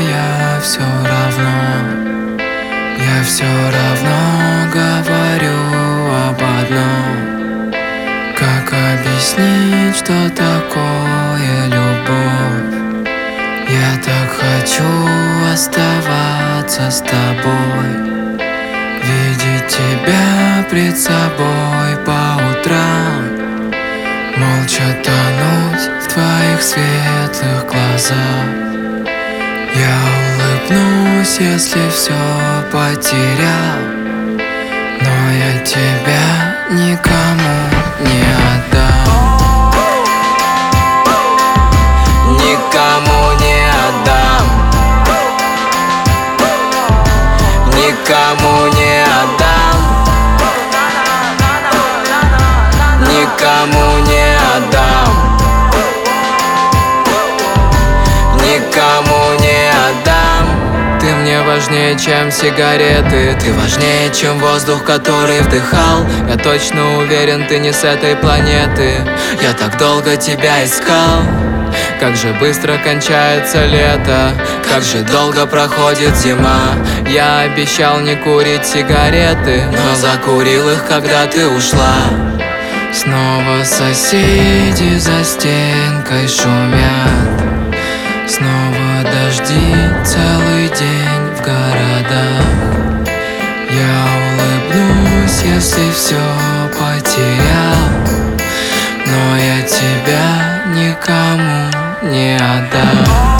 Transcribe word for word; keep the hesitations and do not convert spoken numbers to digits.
я все равно, я все равно говорю об одном. Как объяснить, что такое любовь? Я так хочу оставаться с тобой, видеть тебя пред собой по утрам, молча тонуть в твоих светлых глазах. Я улыбнусь, если все потерял, но я тебя никому не отдам. Никому не отдам. Никому не отдам. Никому не отдам. Никому не отдам. Ты мне важнее, чем сигареты. Ты важнее, чем воздух, который вдыхал. Я точно уверен, ты не с этой планеты. Я так долго тебя искал. Как же быстро кончается лето, как же долго проходит зима. Я обещал не курить сигареты, но закурил их, когда ты ушла. Снова соседи за стенкой шумят, снова дожди целый день в городах. Я улыбнусь, если все потерял, но я тебя никому не отдам.